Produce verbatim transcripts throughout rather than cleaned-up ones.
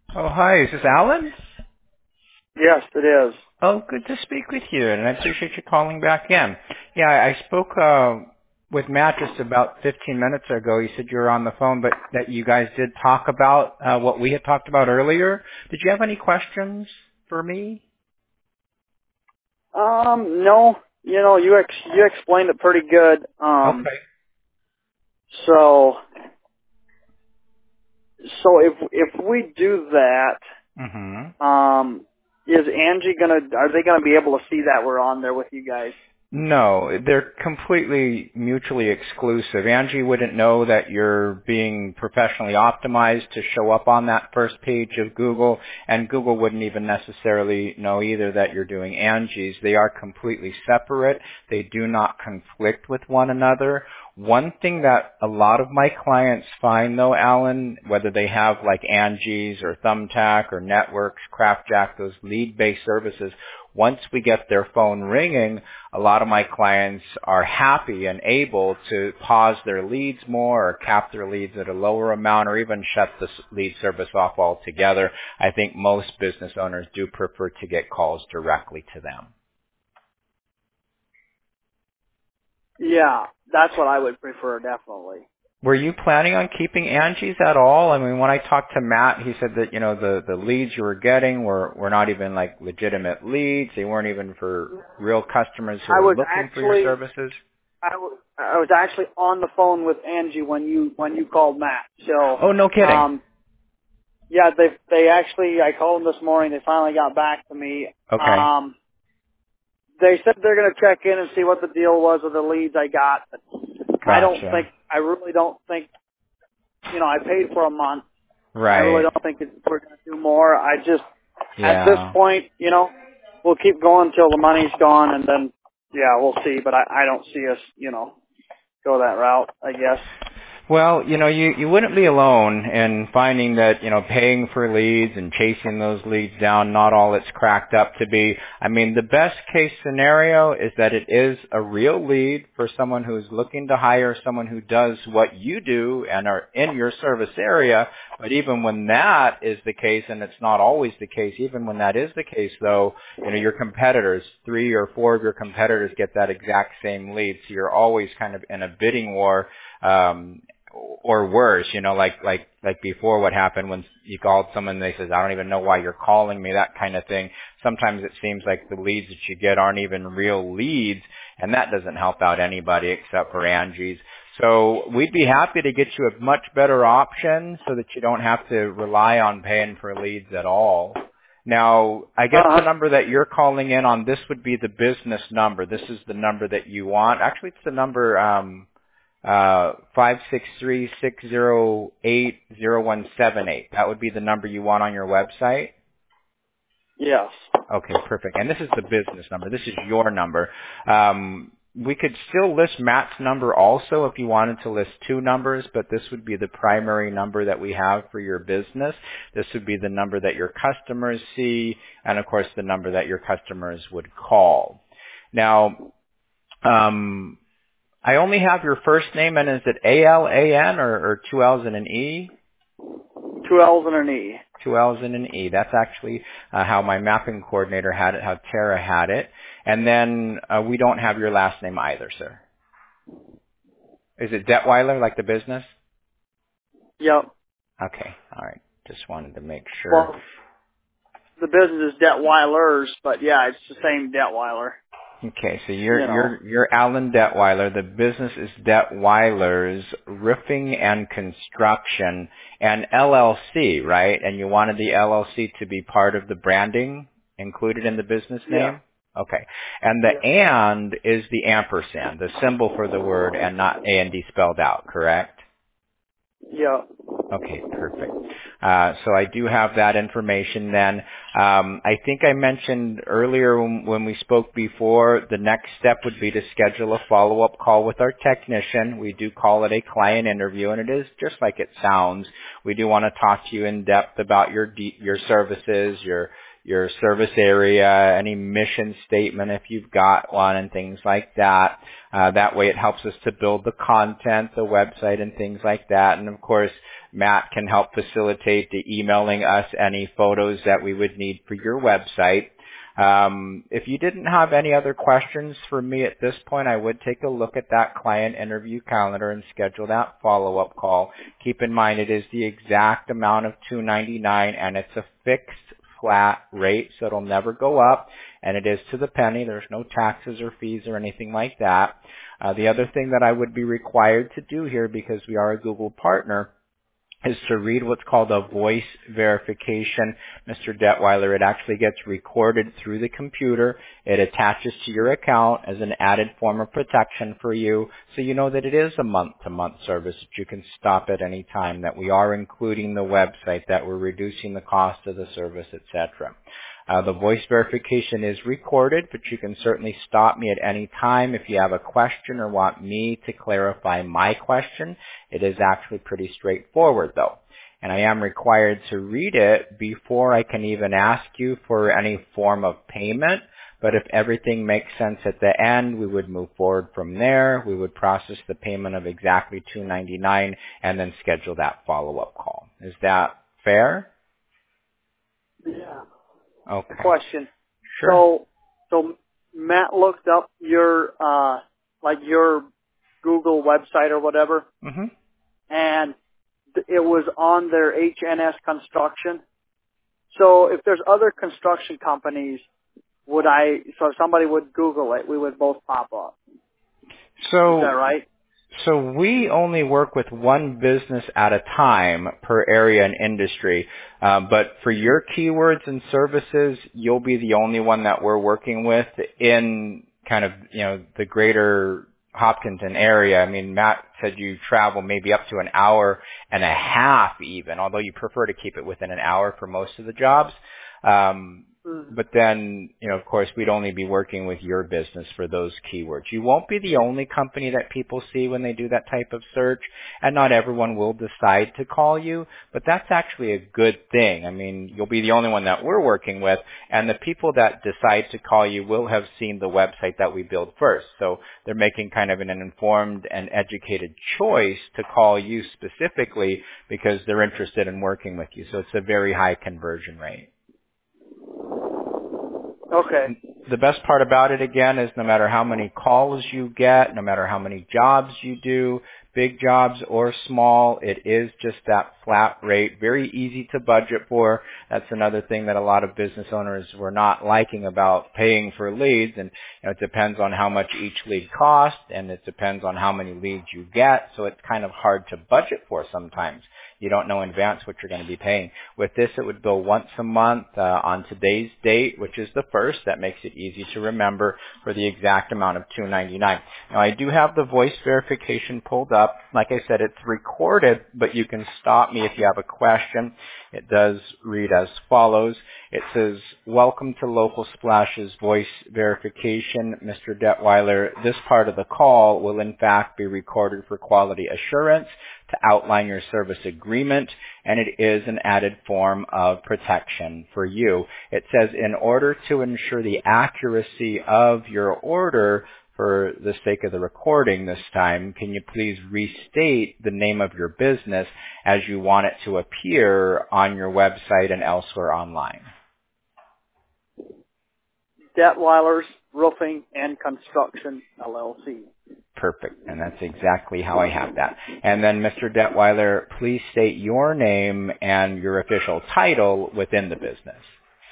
Oh, hi. Is this Alan? Yes, it is. Oh, good to speak with you, and I appreciate you calling back in. Yeah, I spoke uh, with Matt just about fifteen minutes ago. He said you were on the phone, but that you guys did talk about uh, what we had talked about earlier. Did you have any questions for me? Um, no, you know, you ex- you explained it pretty good. Um, Okay. so so if if we do that, Mm-hmm. um, is Angie gonna? Are they gonna be able to see that we're on there with you guys? No, they're completely mutually exclusive. Angie wouldn't know that you're being professionally optimized to show up on that first page of Google, and Google wouldn't even necessarily know either that you're doing Angie's. They are completely separate. They do not conflict with one another. One thing that a lot of my clients find though, Alan, whether they have like Angie's or Thumbtack or Networks, CraftJack, those lead-based services, once we get their phone ringing, a lot of my clients are happy and able to pause their leads more or cap their leads at a lower amount or even shut the s- lead service off altogether. I think most business owners do prefer to get calls directly to them. Yeah, that's what I would prefer, definitely. Were you planning on keeping Angie's at all? I mean, when I talked to Matt, he said that, you know, the, the leads you were getting were, were not even like legitimate leads. They weren't even for real customers who I were was looking for your actually services. I was I was actually on the phone with Angie when you when you called Matt. So, Oh, no kidding. um, yeah, they they actually I called them this morning. They finally got back to me. Okay. Um, they said they're going to check in and see what the deal was with the leads I got. I don't Gotcha. think, I really don't think, you know, I paid for a month. I really Right. don't think it's, we're going to do more. I just, at this Yeah. point, you know, we'll keep going till the money's gone and then, yeah, we'll see. But I, I don't see us, you know, go that route, I guess. Well, you know, you, you wouldn't be alone in finding that, you know, paying for leads and chasing those leads down, not all it's cracked up to be. I mean, the best case scenario is that it is a real lead for someone who's looking to hire someone who does what you do and are in your service area. But even when that is the case, and it's not always the case, even when that is the case though, you know, your competitors, three or four of your competitors get that exact same lead. So you're always kind of in a bidding war. Um, or worse, you know, like, like, like before what happened when you called someone and they says, I don't even know why you're calling me, that kind of thing. Sometimes it seems like the leads that you get aren't even real leads, and that doesn't help out anybody except for Angie's. So we'd be happy to get you a much better option so that you don't have to rely on paying for leads at all. Now, I guess the Uh-huh. number that you're calling in on, this would be the business number. This is the number that you want. Actually, it's the number, um, uh, five six three six zero eight zero one seven eight. That would be the number you want on your website? Yes. Okay, perfect. And this is the business number. This is your number. Um, we could still list Matt's number also if you wanted to list two numbers, but this would be the primary number that we have for your business. This would be the number that your customers see, and of course the number that your customers would call. Now, um, I only have your first name, and is it A L A N or, or two L's and an E? Two L's and an E. Two L's and an E. That's actually uh, how my mapping coordinator had it, how Tara had it. And then uh, we don't have your last name either, sir. Is it Detweiler, like the business? Yep. Okay, all right. Just wanted to make sure. Well, the business is Detweilers, but yeah, it's the same Detweiler, Okay, so you you're know. you're you're Alan Detweiler. The business is Detweiler's Roofing and Construction and L L C, right? And you wanted the L L C to be part of the branding included in the business Yeah. name? Okay. And the Yeah. and is the ampersand, the symbol for the word, and not A and D spelled out, correct? Yeah. Okay, perfect. Uh, so I do have that information then. Um, I think I mentioned earlier when, when we spoke before, the next step would be to schedule a follow-up call with our technician. We do call it a client interview, and it is just like it sounds. We do want to talk to you in depth about your de- your services, your your service area, any mission statement if you've got one, and things like that. Uh, that way it helps us to build the content, the website, and things like that. And of course, Matt can help facilitate the emailing us any photos that we would need for your website. Um, if you didn't have any other questions for me at this point, I would take a look at that client interview calendar and schedule that follow-up call. Keep in mind it is the exact amount of two ninety-nine, and it's a fixed flat rate, so it'll never go up, and it is to the penny. There's no taxes or fees or anything like that. Uh, the other thing that I would be required to do here, because we are a Google partner, is to read what's called a voice verification. Mister Detweiler, it actually gets recorded through the computer. It attaches to your account as an added form of protection for you, so you know that it is a month-to-month service, that you can stop at any time, that we are including the website, that we're reducing the cost of the service, et cetera. Uh, the voice verification is recorded, but you can certainly stop me at any time if you have a question or want me to clarify my question. It is actually pretty straightforward, though. And I am required to read it before I can even ask you for any form of payment. But if everything makes sense at the end, we would move forward from there. We would process the payment of exactly two ninety-nine and then schedule that follow-up call. Is that fair? Yeah. Okay. Question. Sure. So, so Matt looked up your, uh, like your Google website or whatever, Mm-hmm. and th- it was on their H N S Construction. So if there's other construction companies, would I, so if somebody would Google it, we would both pop up. So, Is that right? So we only work with one business at a time per area and industry. Um, but for your keywords and services, you'll be the only one that we're working with in kind of, you know, the greater Hopkinton area. I mean, Matt said you travel maybe up to an hour and a half even, although you prefer to keep it within an hour for most of the jobs. Um, But then, you know, of course, we'd only be working with your business for those keywords. You won't be the only company that people see when they do that type of search, and not everyone will decide to call you, but that's actually a good thing. I mean, you'll be the only one that we're working with, and the people that decide to call you will have seen the website that we build first. So they're making kind of an informed and educated choice to call you specifically because they're interested in working with you. So it's a very high conversion rate. Okay. The best part about it, again, is no matter how many calls you get, no matter how many jobs you do, big jobs or small, it is just that flat rate, very easy to budget for. That's another thing that a lot of business owners were not liking about paying for leads. And you know, it depends on how much each lead costs, and it depends on how many leads you get. So it's kind of hard to budget for sometimes. You don't know in advance what you're going to be paying. With this, it would bill once a month uh, on today's date, which is the first. That makes it easy to remember, for the exact amount of two ninety-nine. Now, I do have the voice verification pulled up. Like I said, it's recorded, but you can stop me if you have a question. It does read as follows. It says, "Welcome to Local Splash's voice verification. Mister Detweiler, this part of the call will in fact be recorded for quality assurance to outline your service agreement, and it is an added form of protection for you." It says, "In order to ensure the accuracy of your order, for the sake of the recording this time, can you please restate the name of your business as you want it to appear on your website and elsewhere online?" Detweiler's Roofing and Construction, L L C. Perfect. And that's exactly how I have that. And then, Mister Detweiler, please state your name and your official title within the business.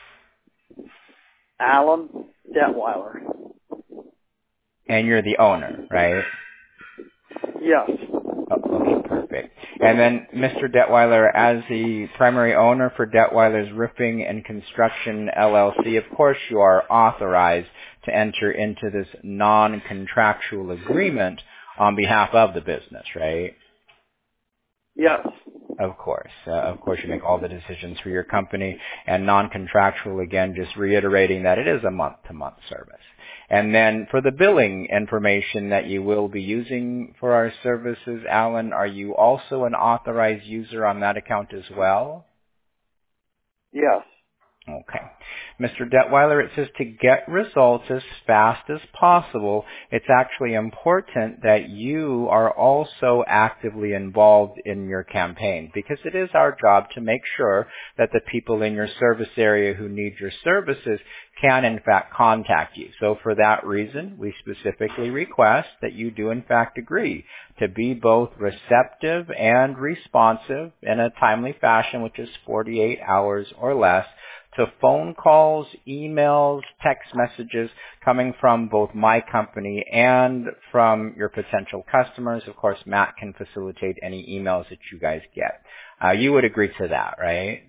Alan Detweiler. And you're the owner, right? Yes. Oh, okay, perfect. And then, Mister Detweiler, as the primary owner for Detweiler's Roofing and Construction, L L C, of course you are authorized to enter into this non-contractual agreement on behalf of the business, right? Yes. Of course. Uh, of course, you make all the decisions for your company. And non-contractual, again, just reiterating that it is a month-to-month service. And then for the billing information that you will be using for our services, Alan, are you also an authorized user on that account as well? Yes. Okay. Mister Detweiler, it says to get results as fast as possible, it's actually important that you are also actively involved in your campaign, because it is our job to make sure that the people in your service area who need your services can in fact contact you. So for that reason, we specifically request that you do in fact agree to be both receptive and responsive in a timely fashion, which is forty-eight hours or less, to phone calls, emails, text messages coming from both my company and from your potential customers. Of course, Matt can facilitate any emails that you guys get. Uh, you would agree to that, right?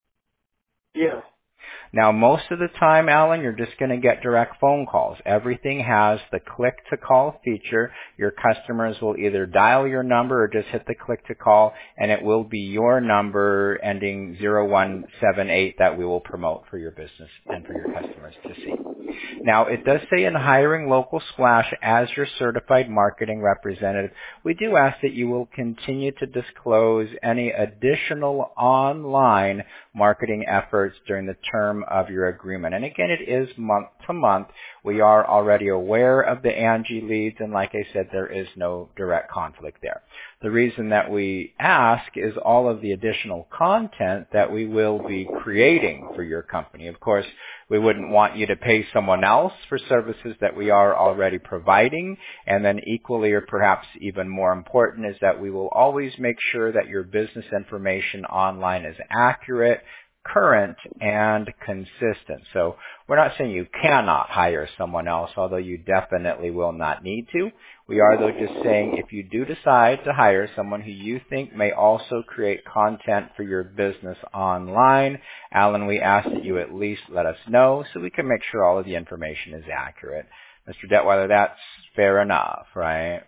Yes. Now, most of the time, Alan, you're just going to get direct phone calls. Everything has the click-to-call feature. Your customers will either dial your number or just hit the click-to-call, and it will be your number ending zero one seven eight that we will promote for your business and for your customers to see. Now, it does say in hiring Local Splash as your certified marketing representative, we do ask that you will continue to disclose any additional online marketing efforts during the term of your agreement. And again, it is month to month. We are already aware of the Angie leads, and like I said, there is no direct conflict there. The reason that we ask is all of the additional content that we will be creating for your company. Of course, we wouldn't want you to pay someone else for services that we are already providing. And then equally, or perhaps even more important, is that we will always make sure that your business information online is accurate, current, and consistent. So we're not saying you cannot hire someone else, although you definitely will not need to. We are, though, just saying if you do decide to hire someone who you think may also create content for your business online, Alan, we ask that you at least let us know so we can make sure all of the information is accurate. Mister Detweiler, that's fair enough, right?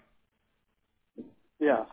Yeah.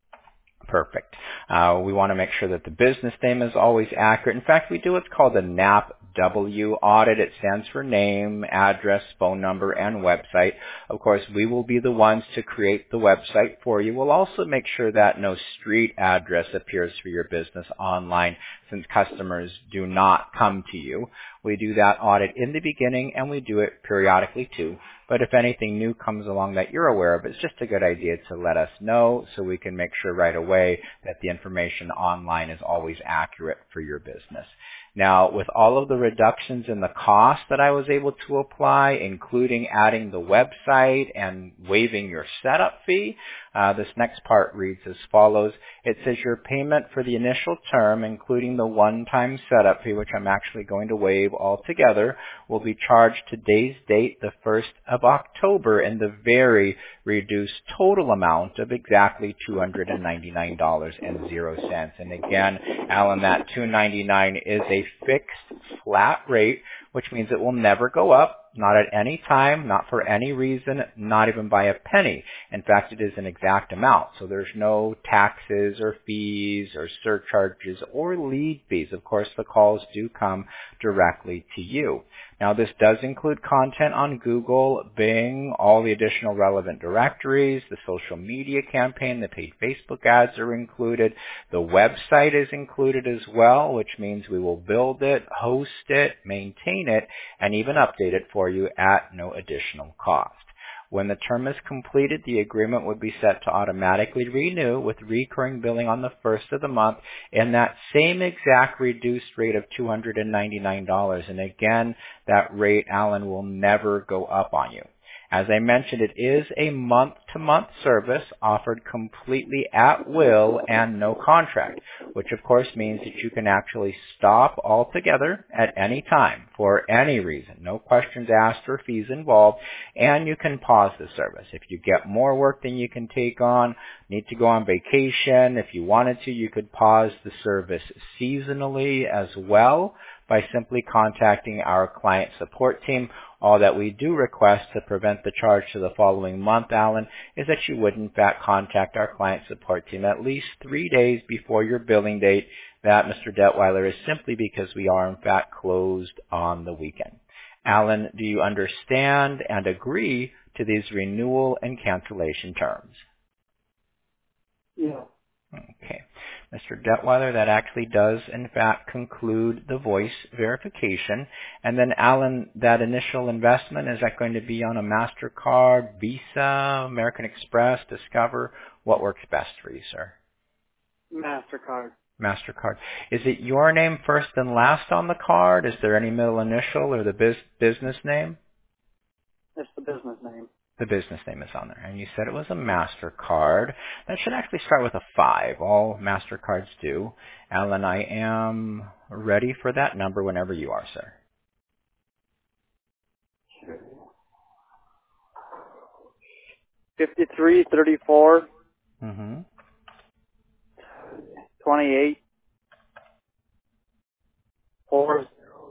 Perfect. Uh, we want to make sure that the business name is always accurate. In fact, we do what's called a N A P W audit. It stands for name, address, phone number, and website. Of course, we will be the ones to create the website for you. We'll also make sure that no street address appears for your business online, since customers do not come to you. We do that audit in the beginning, and we do it periodically too. But if anything new comes along that you're aware of, it's just a good idea to let us know so we can make sure right away that the information online is always accurate for your business. Now, with all of the reductions in the cost that I was able to apply, including adding the website and waiving your setup fee, uh, this next part reads as follows. It says your payment for the initial term, including the one-time setup fee, which I'm actually going to waive altogether, will be charged today's date, the first of October, in the very reduced total amount of exactly two hundred ninety-nine dollars and zero cents. And again, Alan, that two hundred ninety-nine dollars is a fixed flat rate, which means it will never go up, not at any time, not for any reason, not even by a penny. In fact, it is an exact amount. So there's no taxes or fees or surcharges or lead fees. Of course, the calls do come directly to you. Now, this does include content on Google, Bing, all the additional relevant directories, the social media campaign, the paid Facebook ads are included. The website is included as well, which means we will build it, host it, maintain it, and even update it for you at no additional cost. When the term is completed, the agreement would be set to automatically renew with recurring billing on the first of the month in that same exact reduced rate of two hundred ninety-nine dollars. And again, that rate, Alan, will never go up on you. As I mentioned, it is a month-to-month service offered completely at will and no contract, which of course means that you can actually stop altogether at any time for any reason. No questions asked or fees involved, and you can pause the service. If you get more work than you can take on, need to go on vacation, if you wanted to, you could pause the service seasonally as well by simply contacting our client support team. All that we do request to prevent the charge to the following month, Alan, is that you would in fact contact our client support team at least three days before your billing date. That, Mister Detweiler, is simply because we are in fact closed on the weekend. Alan, do you understand and agree to these renewal and cancellation terms? Yeah. Okay. Mister Detweiler, that actually does, in fact, conclude the voice verification. And then, Alan, that initial investment, is that going to be on a MasterCard, Visa, American Express, Discover? What works best for you, sir? MasterCard. MasterCard. Is it your name first and last on the card? Is there any middle initial or the biz- business name? It's the business name. The business name is on there. And you said it was a MasterCard. That should actually start with a five. All MasterCards do. Alan, I am ready for that number whenever you are, sir. Fifty-three, thirty-four, Mm-hmm. twenty-eight, four zeros,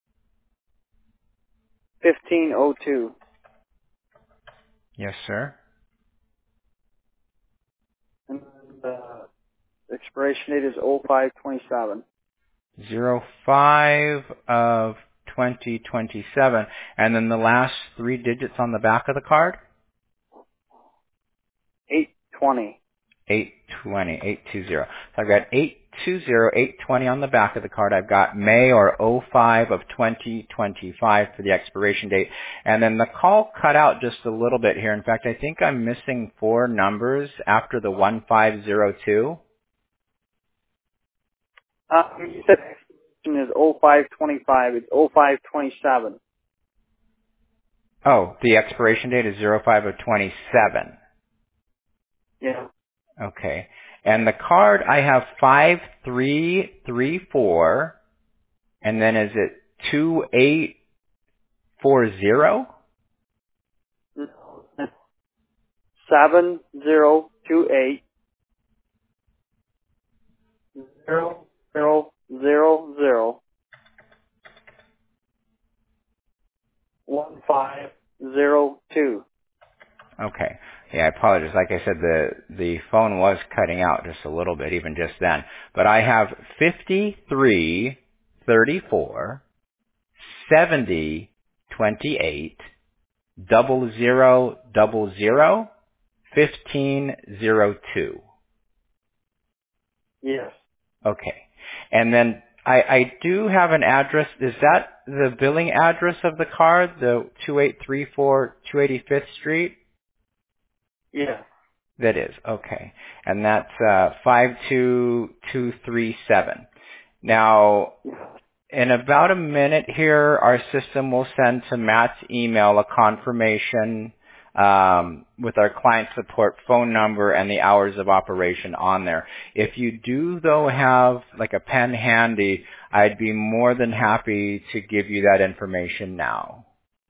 fifteen oh two. Yes, sir. And the expiration date is oh five twenty-seven. Zero five of twenty twenty-seven. And then the last three digits on the back of the card? eight twenty. eight twenty, eight twenty. So I've got eight twenty, eight twenty on the back of the card. I've got May or oh five of twenty twenty-five for the expiration date. And then the call cut out just a little bit here. In fact, I think I'm missing four numbers after the one five zero two. Uh, you said expiration is oh five twenty-five. It's oh five twenty-seven. Oh, the expiration date is zero five of twenty-seven. Yeah. Okay. And the card, I have five three three four, and then is it two eight four zero? Seven zero two eight zero zero zero zero one five zero two. Okay. Yeah, I apologize. Like I said, the the phone was cutting out just a little bit, even just then. But I have fifty-three thirty-four seventy twenty-eight double zero double zero fifteen zero two. Yes. Okay. And then I, I do have an address. Is that the billing address of the card, the two eight three four two eighty-fifth Street? Yeah. That is, okay. And that's uh, five two two three seven. Now, in about a minute here, our system will send to Matt's email a confirmation um, with our client support phone number and the hours of operation on there. If you do, though, have like a pen handy, I'd be more than happy to give you that information now.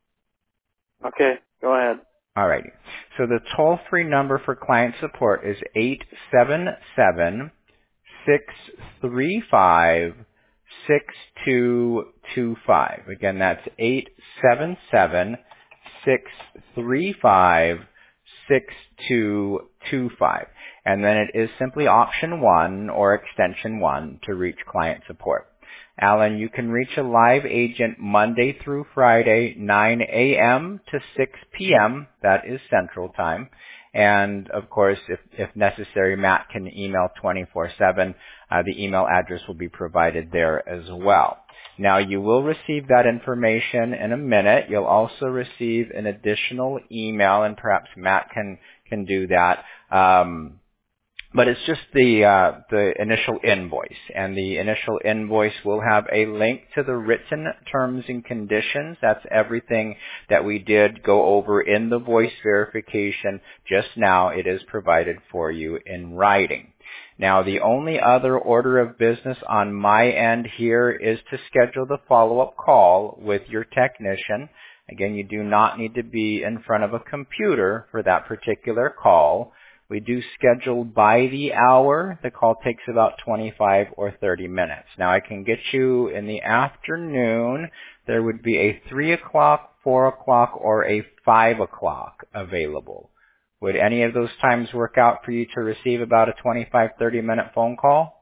Okay. Go ahead. Alrighty. So the toll-free number for client support is eight seven seven, six three five, six two two five. Again, that's eight seven seven, six three five, six two two five. And then it is simply option one or extension one to reach client support. Alan, you can reach a live agent Monday through Friday, nine a.m. to six p.m. That is Central Time. And, of course, if, if necessary, Matt can email twenty-four seven. Uh, the email address will be provided there as well. Now, you will receive that information in a minute. You'll also receive an additional email, and perhaps Matt can, can do that. Um, But it's just the uh, the initial invoice, and the initial invoice will have a link to the written terms and conditions. That's everything that we did go over in the voice verification just now. It is provided for you in writing. Now, the only other order of business on my end here is to schedule the follow-up call with your technician. Again, you do not need to be in front of a computer for that particular call. We do schedule by the hour. The call takes about twenty-five or thirty minutes. Now, I can get you in the afternoon. There would be a three o'clock, four o'clock, or a five o'clock available. Would any of those times work out for you to receive about a twenty-five, thirty minute phone call?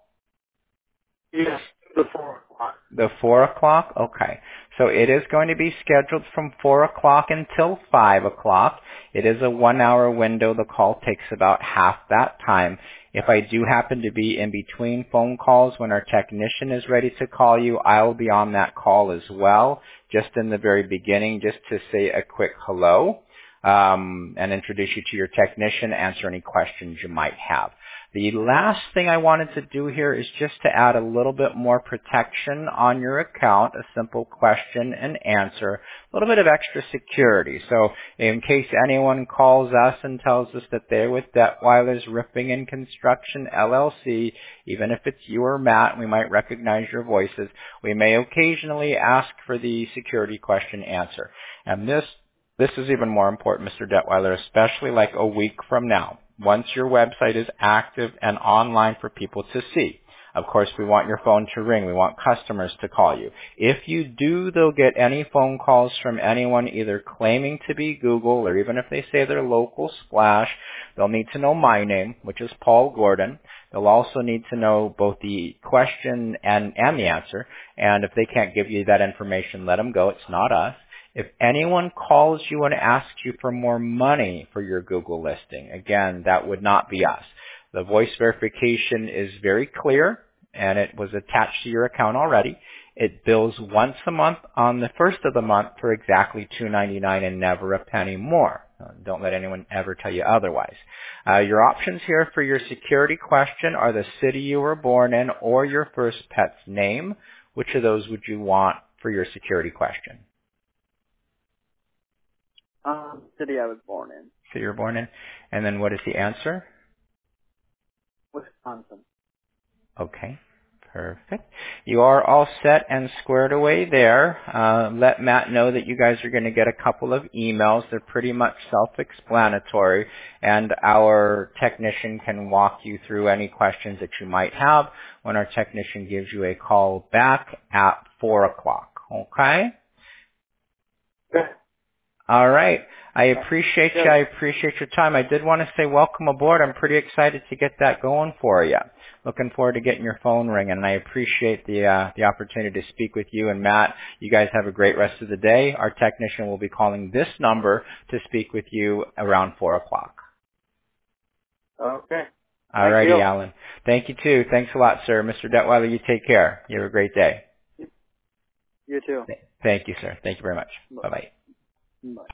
Yes. The four o'clock. The four o'clock? Okay. So it is going to be scheduled from four o'clock until five o'clock. It is a one hour window. The call takes about half that time. If I do happen to be in between phone calls when our technician is ready to call you, I will be on that call as well, just in the very beginning, just to say a quick hello um, and introduce you to your technician, answer any questions you might have. The last thing I wanted to do here is just to add a little bit more protection on your account, a simple question and answer, a little bit of extra security. So in case anyone calls us and tells us that they're with Detwiler's Roofing and Construction L L C, even if it's you or Matt, we might recognize your voices, we may occasionally ask for the security question answer. And this This is even more important, Mister Detwiler, especially like a week from now, once your website is active and online for people to see. Of course, we want your phone to ring. We want customers to call you. If you do, they'll get any phone calls from anyone either claiming to be Google, or even if they say they're local Splash, they'll need to know my name, which is Paul Gordon. They'll also need to know both the question and, and the answer. And if they can't give you that information, let them go. It's not us. If anyone calls you and asks you for more money for your Google listing, again, that would not be us. The voice verification is very clear, and it was attached to your account already. It bills once a month on the first of the month for exactly two ninety-nine and never a penny more. Don't let anyone ever tell you otherwise. Uh, your options here for your security question are the city you were born in or your first pet's name. Which of those would you want for your security question? Um, city I was born in. City you were born in. And then what is the answer? Wisconsin. Okay. Perfect. You are all set and squared away there. Uh, let Matt know that you guys are going to get a couple of emails. They're pretty much self-explanatory, and our technician can walk you through any questions that you might have when our technician gives you a call back at four o'clock. Okay? Okay. All right. I appreciate you. I appreciate your time. I did want to say welcome aboard. I'm pretty excited to get that going for you. Looking forward to getting your phone ringing, and I appreciate the uh, the opportunity to speak with you and Matt. You guys have a great rest of the day. Our technician will be calling this number to speak with you around four o'clock. Okay. All righty, Alan. Thank you too. Thanks a lot, sir. Mister Detwiler, you take care. You have a great day. You too. Thank you, sir. Thank you very much. Bye bye. Bye.